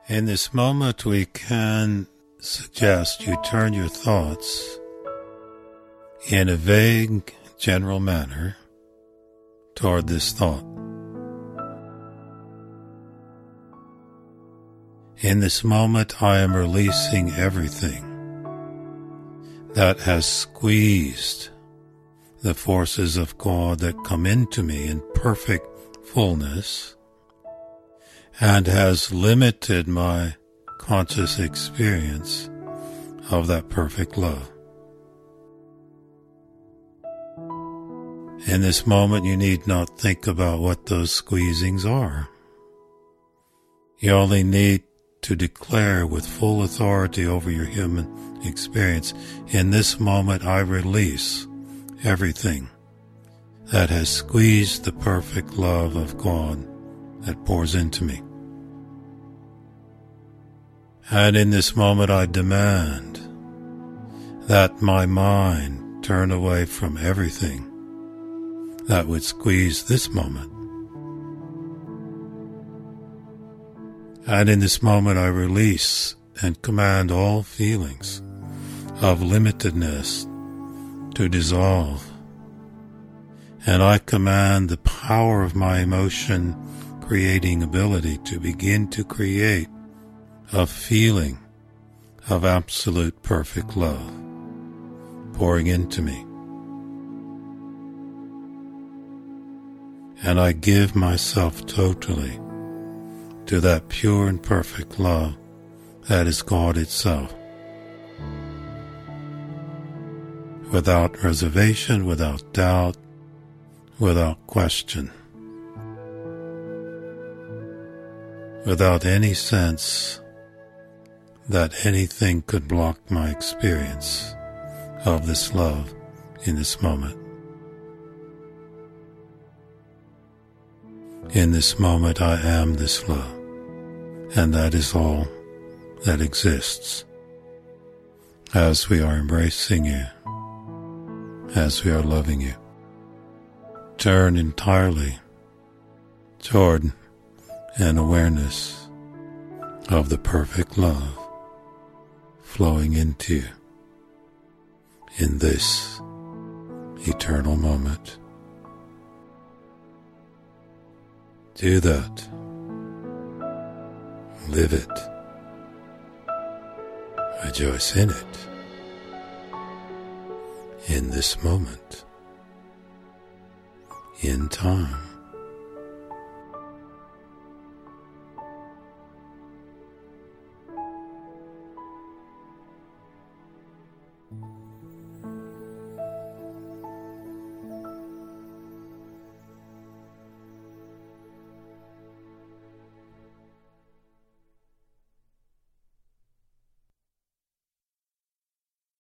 In this moment, we can suggest you turn your thoughts in a vague, general manner toward this thought. In this moment, I am releasing everything that has squeezed the forces of God that come into me in perfect fullness and has limited my conscious experience of that perfect love. In this moment, you need not think about what those squeezings are. You only need to declare with full authority over your human experience, in this moment I release everything that has squeezed the perfect love of God that pours into me. And in this moment I demand that my mind turn away from everything that would squeeze this moment. And in this moment I release and command all feelings of limitedness to dissolve. And I command the power of my emotion creating ability to begin to create a feeling of absolute perfect love pouring into me. And I give myself totally to that pure and perfect love that is God itself, without reservation, without doubt, without question, without any sense that anything could block my experience of this love in this moment. In this moment I am this love, and that is all that exists as we are embracing you, as we are loving you. Turn entirely toward an awareness of the perfect love flowing into you in this eternal moment. Do that. Live it. Rejoice in it. In this moment. In time.